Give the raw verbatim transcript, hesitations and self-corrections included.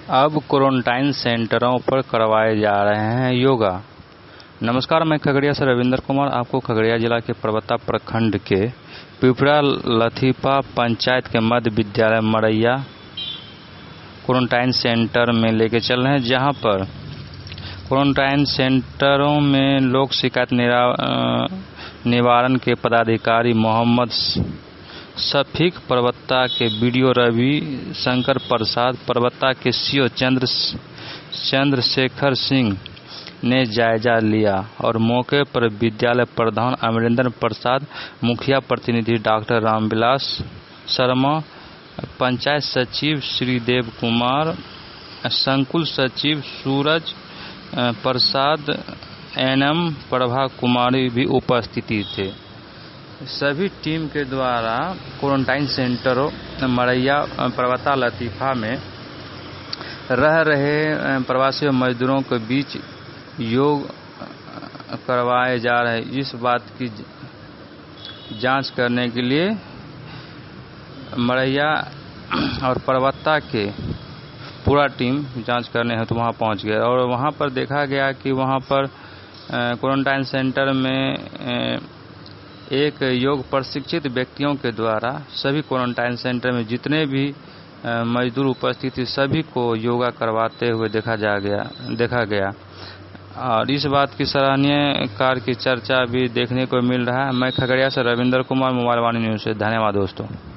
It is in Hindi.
अब क्वारंटाइन सेंटरों पर करवाए जा रहे हैं योगा। नमस्कार, मैं खगड़िया से रविंद्र कुमार आपको खगड़िया जिला के परबत्ता प्रखंड के पिपरा लथीपा पंचायत के मध्य विद्यालय मड़ैया क्वारंटाइन सेंटर में लेके चल रहे हैं, जहां पर क्वारंटाइन सेंटरों में लोक शिकायत निवारण के पदाधिकारी मोहम्मद शफीक, परबत्ता के बीडीओ रवि शंकर प्रसाद, परबत्ता के सीओ चंद्र चंद्रशेखर सिंह ने जायजा लिया और मौके पर विद्यालय प्रधान अमरेंद्र प्रसाद, मुखिया प्रतिनिधि डॉक्टर रामविलास शर्मा, पंचायत सचिव श्रीदेव कुमार, संकुल सचिव सूरज प्रसाद, एनएम प्रभा कुमारी भी उपस्थित थे। सभी टीम के द्वारा क्वारंटाइन सेंटरों मड़ैया परबत्ता लतीफा में रह रहे प्रवासी मजदूरों के बीच योग करवाए जा रहे हैं। इस बात की जांच करने के लिए मड़ैया और परबत्ता के पूरा टीम जांच करने हेतु तो वहां पहुंच गया और वहां पर देखा गया कि वहां पर क्वारंटाइन सेंटर में एक योग प्रशिक्षित व्यक्तियों के द्वारा सभी क्वारंटाइन सेंटर में जितने भी मजदूर उपस्थित थे सभी को योगा करवाते हुए देखा जा गया देखा गया और इस बात की सराहनीय कार्य की चर्चा भी देखने को मिल रहा है। मैं खगड़िया से रविंद्र कुमार, मोबाइल वाणी न्यूज़ से। धन्यवाद दोस्तों।